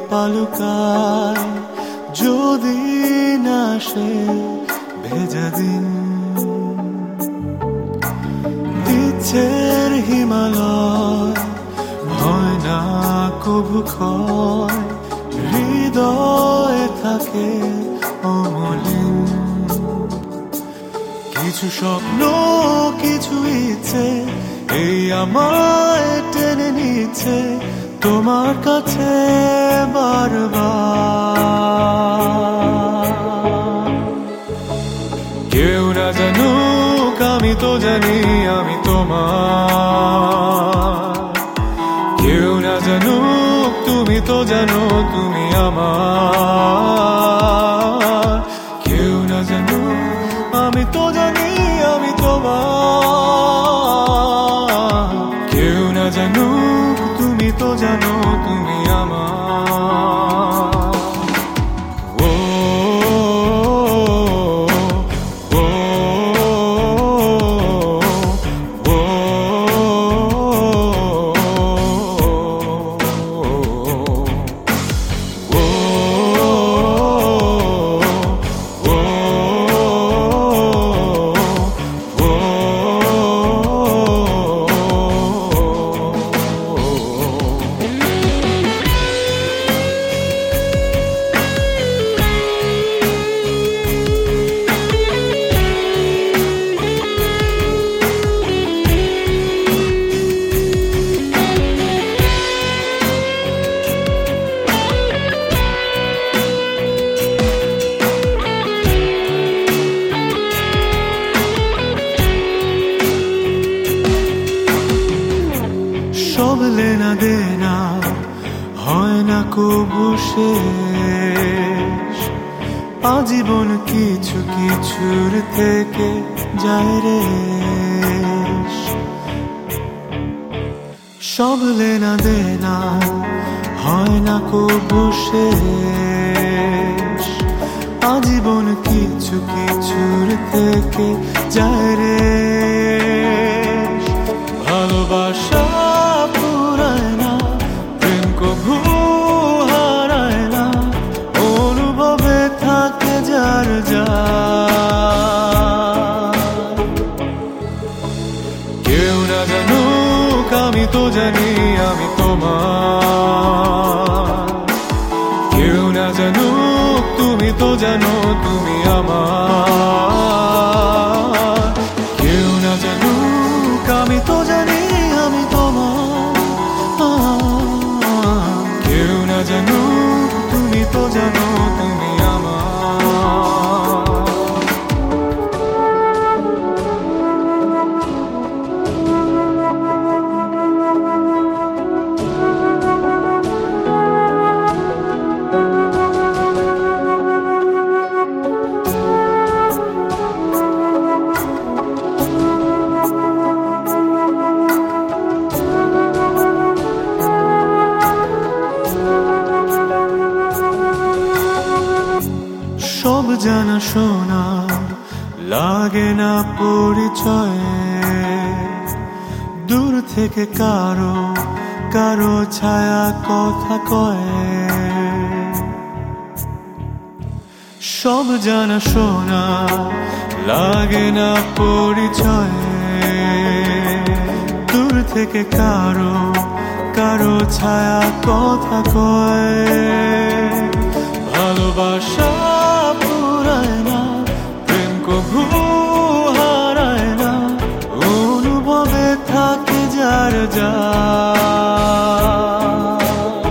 পালুকায় যদি না সে ভেজা দিন। ইচ্ছের হিমালয় হয় না কবু ক্ষয়, হৃদয়ে থাকে অমলিন। কিছু স্বপ্ন কিছু ইচ্ছে এই আমায় টেনে নিচ্ছে তোমার কাছে বারবার। কেউ না জানুক আমি তো জানি আমি তোমার, কেউ না জানুক তুমি তো জানো তুমি আমার। কেউ না জানুক আমি তো জানি আমি তোমার, কেউ না জানুক তুমি তো জানো তুমি আমার। ও ও ও সব লেনা দেনা হয় না কবু শেষ, আজীবন কিছু কিছুর থেকে যায় রে। সব লেনা দেনা হয় না কবু শেষ, আজীবন কিছু কিছুর থেকে যায় রে। ভালোবাসা পুরায় না, প্রেম কভু হারায় না, অনুভবে থাকে যার যার। কেউ না জানুক আমি তো জানি আমি তোমার, কেউ না জানুক তুমি তো জানো তুমি আমার। কেউ না জানুক আমি তো জানি আমি তোমার, কেউ না জানুক তুমি তো জানো তুমি আমার। সব জানা শোনা লাগে না পরিচয়ে, দূর থেকে কারো কারো ছায়া কথা কয়। সব জানা শোনা লাগে না পরিচয়ে, দূর থেকে কারো কারো ছায়া কথা কয়। ভালোবাসা পুরায় না, প্রেম কভু হারায় না, অনুভবে থাকে যার যার।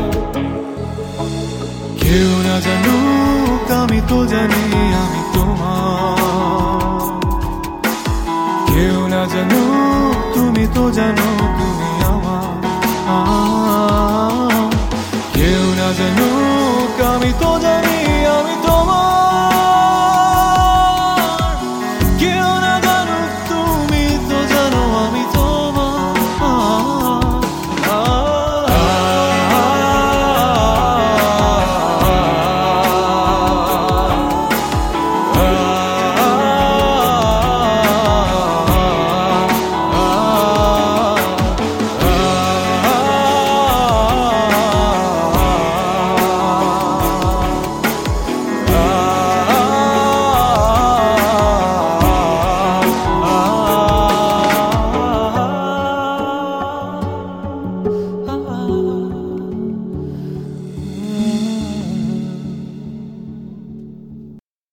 কেউ না জানুক আমি তো জানি আমি তোমার, কেউ না জানুক তুমি তো জানো তুমি আমার। কেউ না জানুক আমি তো জানি